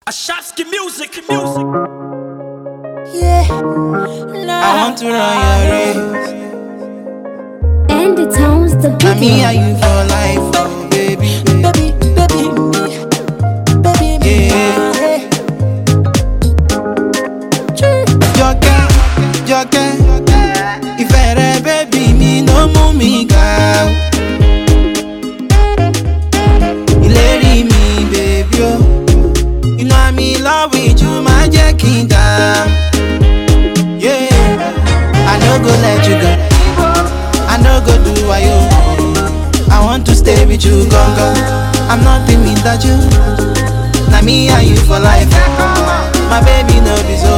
Ashafsky music. Yeah, I want to run your race. and the town's the Na me big and you for life, oh baby. Yeah. Jọkẹ́, ìfẹ́ rẹ baby mi ló mú mi ga. Ìlérí mi baby o, you know I'm in love with you, má jẹ́ kí n dá. Yeah, I no go let you go, I no go do wayo. I want to stay with you, gongo. I'm nothing without you. Na me and you for life, my baby no be so.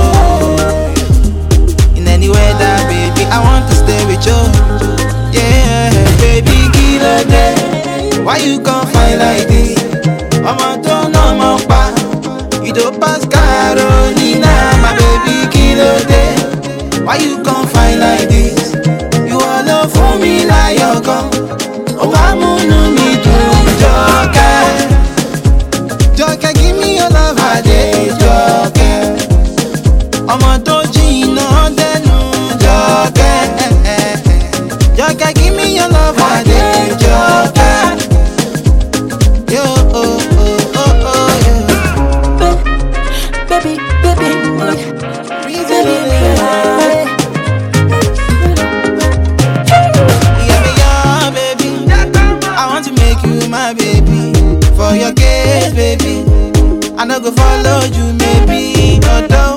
In any weather, baby, I want to stay with you. Yeah, baby, kilo day. Why you gon' fight like this? I'ma turn on my pa. You don't pass Carolina, my baby, kilo day. Why you gon' fight like this? You all love for me like your gun. Oh, I'm on me to Jọkẹ́, give me your love, I dey Jọkẹ́. Ọmọ tó jìnnà dẹnu Jọkẹ́, give me your love, I dey Jọkẹ́. Yo, oh, oh, oh, oh, yeah. baby. Reason yeah, me your baby. I want to make you my baby. For your case, baby, I no go follow you, maybe. Although,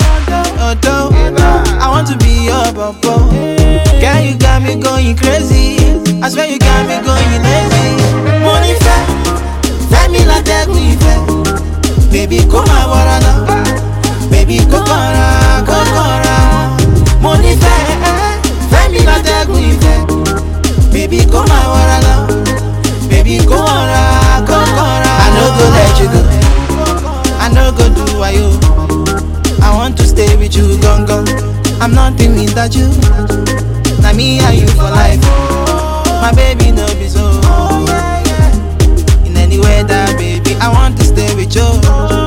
I want to be your bubble. Girl, you got me going crazy. I swear you got me going lazy. Money fair me like that we fair. Baby, come on, what I know. Baby, kokora. Money fair me like that we fair. Baby, come on, what I know. Baby, kokora. I no go let you go, I no go do wayo. I want to stay with you, gongo. I'm nothing without you. Na me and you for life, my baby no be so. In any weather, baby, I want to stay with you.